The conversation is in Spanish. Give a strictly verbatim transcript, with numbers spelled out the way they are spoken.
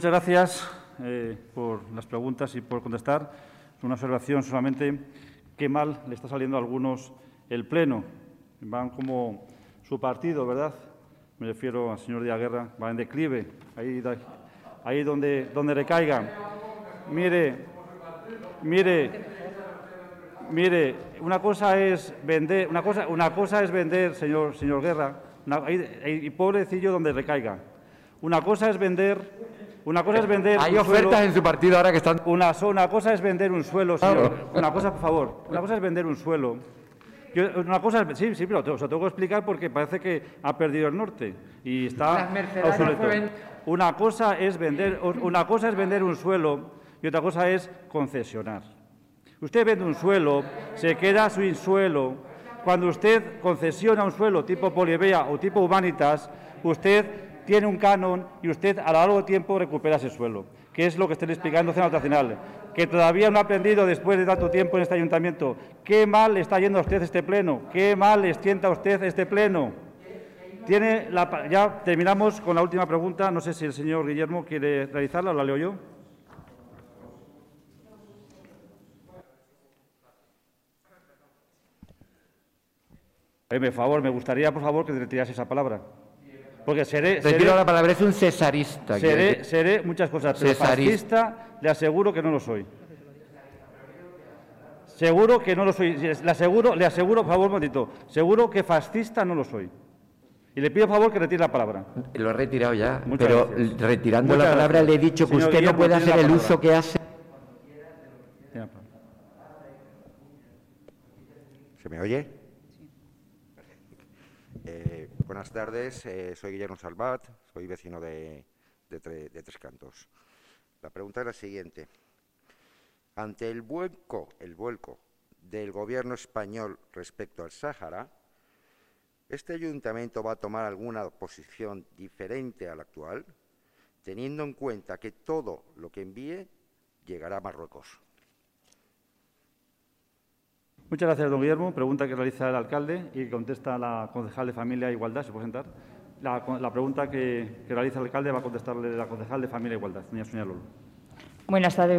Muchas gracias eh, por las preguntas y por contestar. Una observación solamente. Qué mal le está saliendo a algunos el Pleno. Van como su partido, ¿verdad? Me refiero al señor Díaz Guerra. Va en declive. Ahí, ahí donde, donde recaiga. Mire, mire, mire. Una cosa es vender, una cosa, una cosa es vender, señor, señor Guerra. Una, ahí, y pobrecillo donde recaiga. Una cosa es vender. Una cosa es vender. Hay ofertas suelo, en su partido ahora que están. Una, una cosa es vender un suelo, señor. Una cosa, por favor. Una cosa es vender un suelo. Yo, una cosa es, sí, sí, pero te, o sea, tengo que explicar porque parece que ha perdido el norte y está obsoleto. Una cosa es vender, una cosa es vender un suelo y otra cosa es concesionar. Usted vende un suelo, se queda sin suelo. Cuando usted concesiona un suelo tipo Polivea o tipo Humanitas, usted tiene un canon y usted a lo largo del tiempo recupera ese suelo, que es lo que estoy explicando en el Nacional, que todavía no ha aprendido después de tanto tiempo en este ayuntamiento. Qué mal le está yendo a usted este pleno, qué mal le sienta a usted este pleno. Tiene la, ya terminamos con la última pregunta, no sé si el señor Guillermo quiere realizarla o la leo yo. Eh, por favor, me gustaría, por favor, que retirase esa palabra. Porque seré, seré, Retiro la palabra, es un cesarista. Seré, seré muchas cosas, pero fascista le aseguro que no lo soy. Seguro que no lo soy. Le aseguro, le aseguro, por favor, un momentito, seguro que fascista no lo soy. Y le pido, por favor, que retire la palabra. Lo he retirado ya, muchas pero gracias. retirando muchas la palabra gracias. le he dicho que Señor usted Guillermo, no puede hacer el uso que hace. ¿Se me oye? Eh, buenas tardes, eh, soy Guillermo Salvat, soy vecino de, de, tre, de Tres Cantos. La pregunta es la siguiente. Ante el vuelco, el vuelco del gobierno español respecto al Sáhara, ¿este ayuntamiento va a tomar alguna posición diferente a la actual, teniendo en cuenta que todo lo que envíe llegará a Marruecos? Muchas gracias, don Guillermo. Pregunta que realiza el alcalde y contesta la concejal de Familia e Igualdad. ¿Se puede sentar? La, la pregunta que, que realiza el alcalde va a contestarle la concejal de Familia e Igualdad, doña Sonia Lolo. Buenas tardes.